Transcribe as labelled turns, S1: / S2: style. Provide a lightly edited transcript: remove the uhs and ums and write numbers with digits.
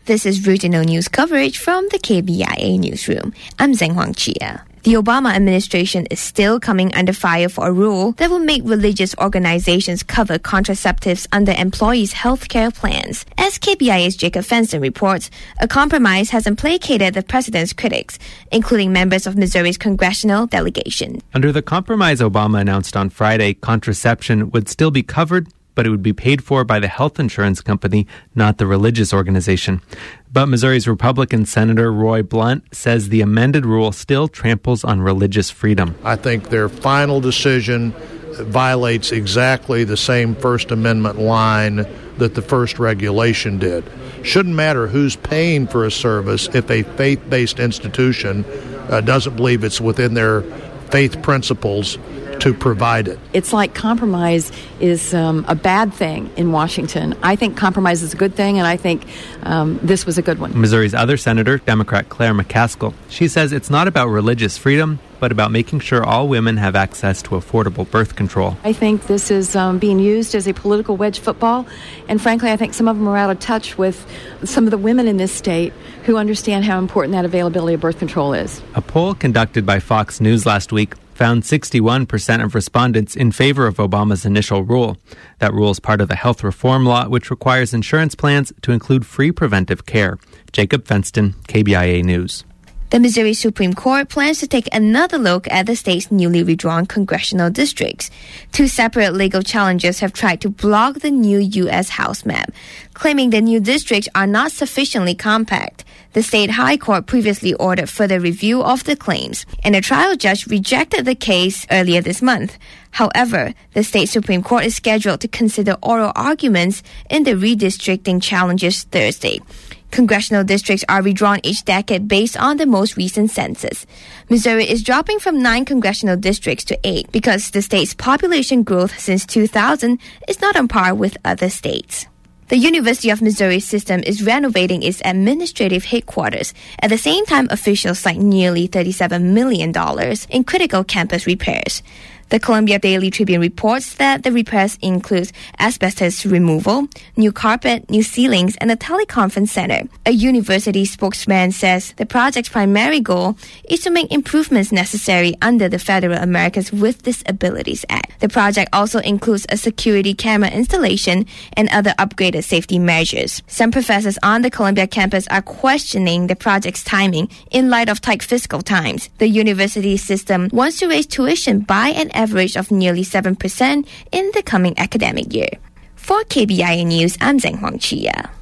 S1: This is regional news coverage from the KBIA newsroom. I'm Zheng Huang Chia. The Obama administration is still coming under fire for a rule that will make religious organizations cover contraceptives under employees' health care plans. As KBIA's Jacob Fenston reports, a compromise hasn't placated the president's critics, including members of Missouri's congressional delegation.
S2: Under the compromise Obama announced on Friday, contraception would still be covered, but it would be paid for by the health insurance company, not the religious organization. But Missouri's Republican Senator Roy Blunt says the amended rule still tramples on religious freedom.
S3: I think their final decision violates exactly the same First Amendment line that the first regulation did. Shouldn't matter who's paying for a service if a faith-based institution doesn't believe it's within their faith principles to provide it.
S4: It's like compromise is a bad thing in Washington. I think compromise is a good thing, and I think this was a good one.
S2: Missouri's other senator, Democrat Claire McCaskill, she says it's not about religious freedom, but about making sure all women have access to affordable birth control.
S4: I think this is being used as a political wedge football, and frankly, I think some of them are out of touch with some of the women in this state who understand how important that availability of birth control is.
S2: A poll conducted by Fox News last week found 61% of respondents in favor of Obama's initial rule. That rule is part of the health reform law, which requires insurance plans to include free preventive care. Jacob Fenston, KBIA News.
S1: The Missouri Supreme Court plans to take another look at the state's newly redrawn congressional districts. Two separate legal challenges have tried to block the new U.S. House map, claiming the new districts are not sufficiently compact. The state high court previously ordered further review of the claims, and a trial judge rejected the case earlier this month. However, the state Supreme Court is scheduled to consider oral arguments in the redistricting challenges Thursday. Congressional districts are redrawn each decade based on the most recent census. Missouri is dropping from 9 congressional districts to 8 because the state's population growth since 2000 is not on par with other states. The University of Missouri system is renovating its administrative headquarters. At the same time, officials cite nearly $37 million in critical campus repairs. The Columbia Daily Tribune reports that the repairs include asbestos removal, new carpet, new ceilings, and a teleconference center. A university spokesman says the project's primary goal is to make improvements necessary under the Federal Americans with Disabilities Act. The project also includes a security camera installation and other upgraded safety measures. Some professors on the Columbia campus are questioning the project's timing in light of tight fiscal times. The university system wants to raise tuition by an average of nearly 7% in the coming academic year. For KBIA News, I'm Zheng Huang Chia.